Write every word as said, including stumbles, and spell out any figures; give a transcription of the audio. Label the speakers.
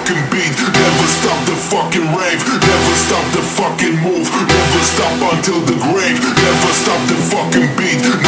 Speaker 1: fucking beat. Never stop the fucking rave. Never stop the fucking move. Never stop until the grave. Never stop the fucking beat.